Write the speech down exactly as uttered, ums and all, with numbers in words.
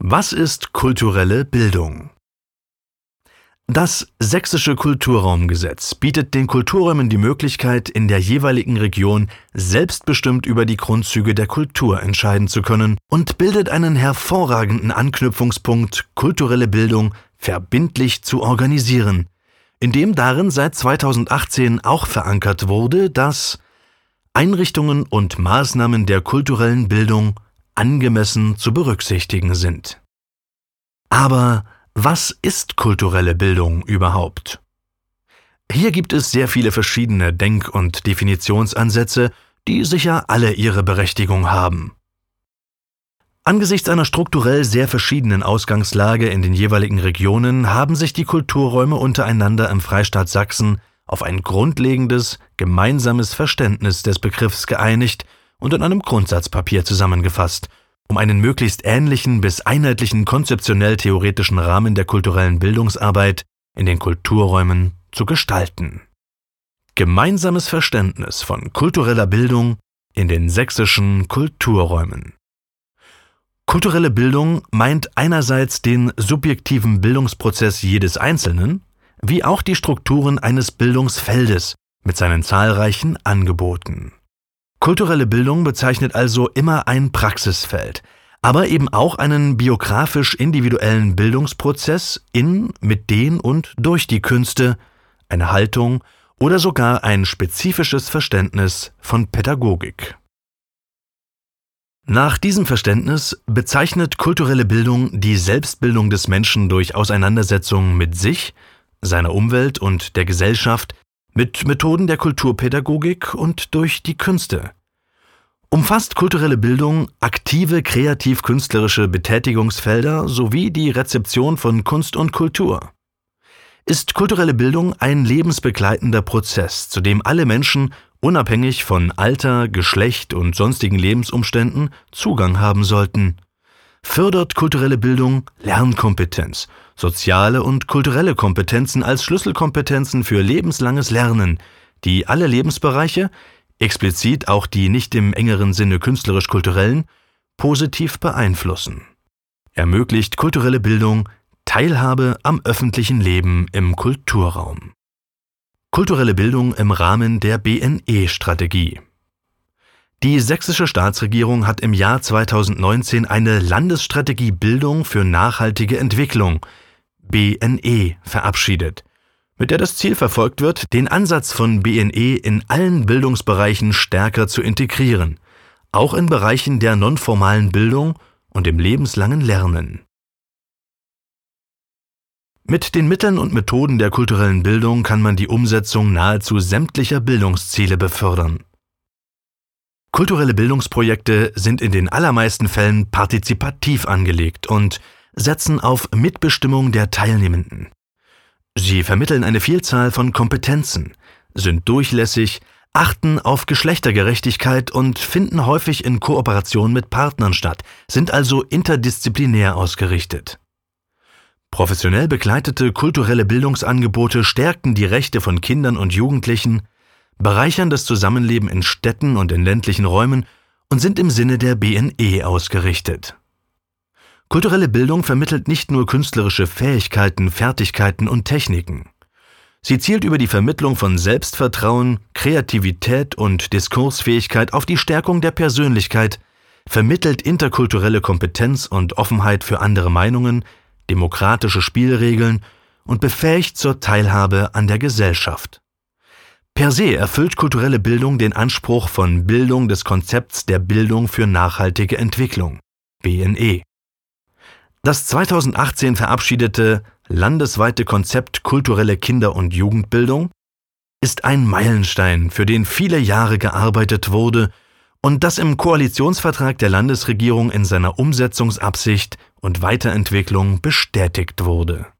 Was ist kulturelle Bildung? Das Sächsische Kulturraumgesetz bietet den Kulturräumen die Möglichkeit, in der jeweiligen Region selbstbestimmt über die Grundzüge der Kultur entscheiden zu können und bildet einen hervorragenden Anknüpfungspunkt, kulturelle Bildung verbindlich zu organisieren, indem darin seit zweitausendachtzehn auch verankert wurde, dass Einrichtungen und Maßnahmen der kulturellen Bildung angemessen zu berücksichtigen sind. Aber was ist kulturelle Bildung überhaupt? Hier gibt es sehr viele verschiedene Denk- und Definitionsansätze, die sicher alle ihre Berechtigung haben. Angesichts einer strukturell sehr verschiedenen Ausgangslage in den jeweiligen Regionen haben sich die Kulturräume untereinander im Freistaat Sachsen auf ein grundlegendes, gemeinsames Verständnis des Begriffs geeinigt und in einem Grundsatzpapier zusammengefasst, um einen möglichst ähnlichen bis einheitlichen konzeptionell-theoretischen Rahmen der kulturellen Bildungsarbeit in den Kulturräumen zu gestalten. Gemeinsames Verständnis von kultureller Bildung in den sächsischen Kulturräumen. Kulturelle Bildung meint einerseits den subjektiven Bildungsprozess jedes Einzelnen, wie auch die Strukturen eines Bildungsfeldes mit seinen zahlreichen Angeboten. Kulturelle Bildung bezeichnet also immer ein Praxisfeld, aber eben auch einen biografisch individuellen Bildungsprozess in, mit den und durch die Künste, eine Haltung oder sogar ein spezifisches Verständnis von Pädagogik. Nach diesem Verständnis bezeichnet kulturelle Bildung die Selbstbildung des Menschen durch Auseinandersetzung mit sich, seiner Umwelt und der Gesellschaft, mit Methoden der Kulturpädagogik und durch die Künste. Umfasst kulturelle Bildung aktive kreativ-künstlerische Betätigungsfelder sowie die Rezeption von Kunst und Kultur. Ist kulturelle Bildung ein lebensbegleitender Prozess, zu dem alle Menschen unabhängig von Alter, Geschlecht und sonstigen Lebensumständen Zugang haben sollten. Fördert kulturelle Bildung Lernkompetenz, soziale und kulturelle Kompetenzen als Schlüsselkompetenzen für lebenslanges Lernen, die alle Lebensbereiche, explizit auch die nicht im engeren Sinne künstlerisch-kulturellen, positiv beeinflussen. Ermöglicht kulturelle Bildung Teilhabe am öffentlichen Leben im Kulturraum. Kulturelle Bildung im Rahmen der B N E-Strategie. Die sächsische Staatsregierung hat im Jahr zweitausendneunzehn eine Landesstrategie Bildung für nachhaltige Entwicklung, B N E, verabschiedet, mit der das Ziel verfolgt wird, den Ansatz von B N E in allen Bildungsbereichen stärker zu integrieren, auch in Bereichen der nonformalen Bildung und im lebenslangen Lernen. Mit den Mitteln und Methoden der kulturellen Bildung kann man die Umsetzung nahezu sämtlicher Bildungsziele befördern. Kulturelle Bildungsprojekte sind in den allermeisten Fällen partizipativ angelegt und setzen auf Mitbestimmung der Teilnehmenden. Sie vermitteln eine Vielzahl von Kompetenzen, sind durchlässig, achten auf Geschlechtergerechtigkeit und finden häufig in Kooperation mit Partnern statt, sind also interdisziplinär ausgerichtet. Professionell begleitete kulturelle Bildungsangebote stärken die Rechte von Kindern und Jugendlichen, bereichern das Zusammenleben in Städten und in ländlichen Räumen und sind im Sinne der B N E ausgerichtet. Kulturelle Bildung vermittelt nicht nur künstlerische Fähigkeiten, Fertigkeiten und Techniken. Sie zielt über die Vermittlung von Selbstvertrauen, Kreativität und Diskursfähigkeit auf die Stärkung der Persönlichkeit, vermittelt interkulturelle Kompetenz und Offenheit für andere Meinungen, demokratische Spielregeln und befähigt zur Teilhabe an der Gesellschaft. Per se erfüllt kulturelle Bildung den Anspruch von Bildung des Konzepts der Bildung für nachhaltige Entwicklung, B N E. Das zweitausendachtzehn verabschiedete landesweite Konzept kulturelle Kinder- und Jugendbildung ist ein Meilenstein, für den viele Jahre gearbeitet wurde und das im Koalitionsvertrag der Landesregierung in seiner Umsetzungsabsicht und Weiterentwicklung bestätigt wurde.